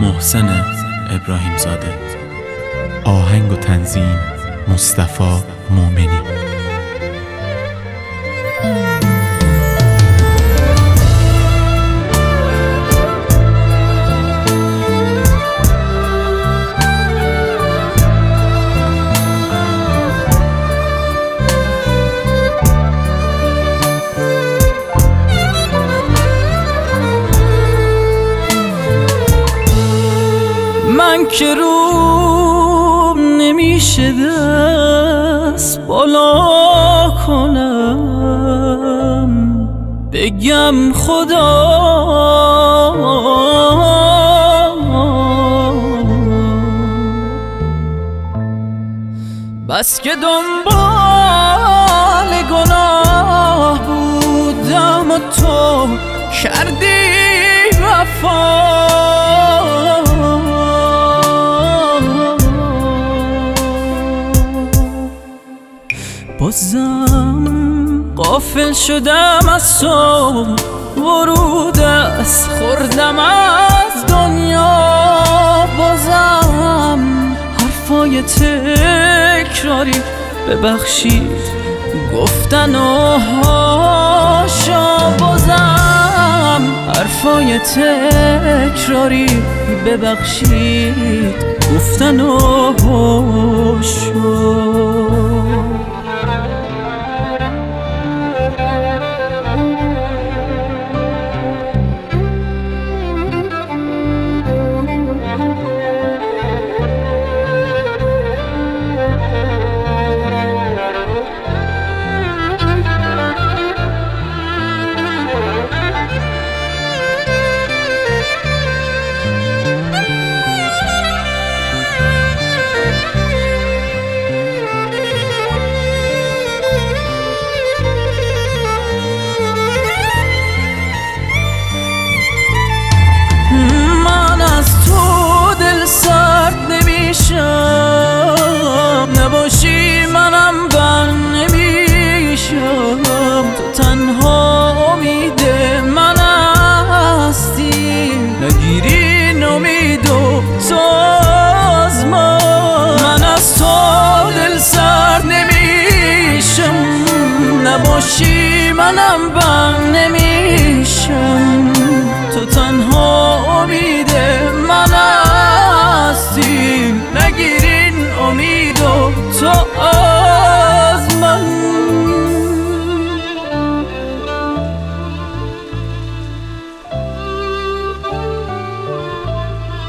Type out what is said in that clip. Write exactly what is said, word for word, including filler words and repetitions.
محسن ابراهیم زاده. آهنگ و تنظیم مصطفی مومنی. من که روم نمیشه دست بالا کنم بگم خدا بس که دنبال گناه بودم و تو کردی وفا. بازم غافل شدم از تو، ورود از خوردم از دنیا. بازم حرفای تکراری ببخشید گفتن و هاشا. بازم حرفای تکراری ببخشید گفتن و هاشا. نباشی منم بر نمیشم، تو تنها امید من هستی. نگیری امید و تو از من، من از تو دل سرد نمیشم. نباشی منم بر نمیشم، تو تنها